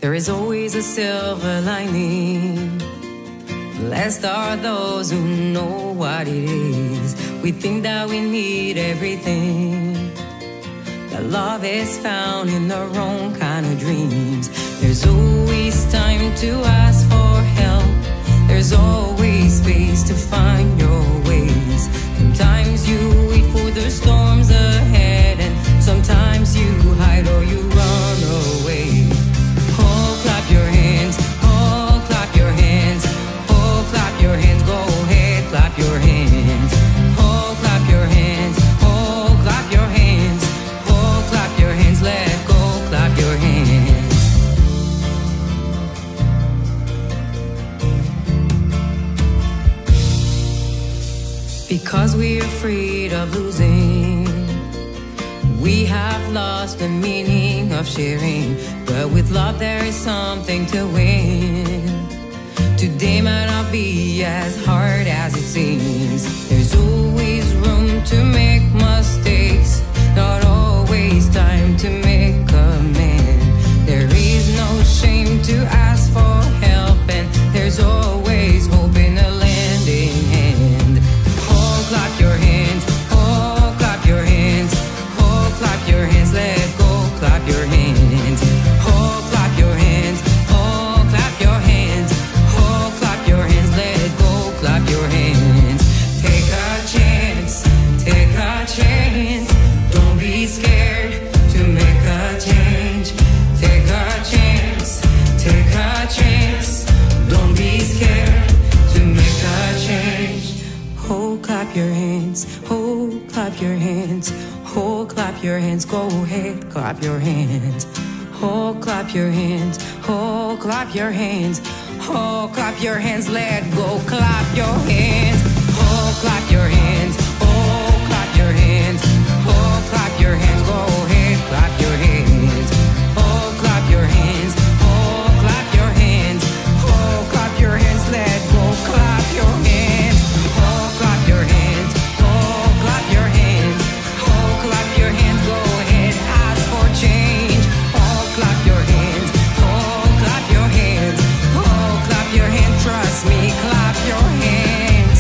There is always a silver lining. Blessed are those who know what it is. We think that we need everything. That love is found in the wrong kind of dreams. There's always time to ask for help. There's always space to find your ways. Sometimes you wait for the storms ahead, and sometimes you hide or you run away. Oh, clap your hands. Oh, clap your hands. Oh, clap your hands. Go ahead, clap your hands. Oh, clap your hands. Oh, clap your hands. Oh, clap your hands. Let go, clap your hands. Because we're afraid of losing, we have lost the meaning of sharing. But with love there is something to win. Today might not be as hard as it seems. There's always room to make mistakes, not always time to make amends. There is no shame to ask for help, and there's always hope in a lending hand. Oh, clap your hands. Oh, clap your hands. Oh, clap your hands. Let go, clap your hands. Oh, clap your hands. Oh, clap your hands. Oh, clap your hands. Let go, clap your hands. Take a chance. Take a chance. Don't be scared to make a change. Take a chance. Take a chance. Don't be scared to make a change. Oh, clap your hands. Oh, clap your hands. Oh, clap your hands. Go ahead, clap your hands. Oh, clap your hands. Oh, clap your hands. Oh, clap your hands. Let go, clap your hands. Oh, clap your hands. Oh, clap your hands. Oh, clap your hands. Go ahead, clap your hands. Oh, clap your hands. Oh, clap your hands. Oh, clap your hands. Let go, clap your hands. Oh, clap your hands. Oh, clap your hands. Oh, clap your hands. Go ahead, ask for change. Oh, clap your hands. Oh, clap your hands. Oh, clap your hands. Trust me, clap your hands.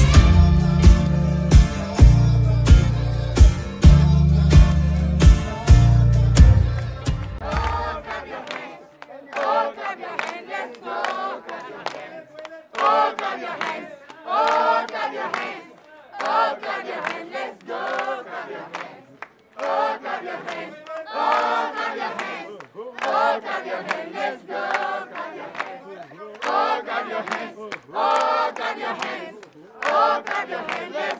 Oh, clap your hands.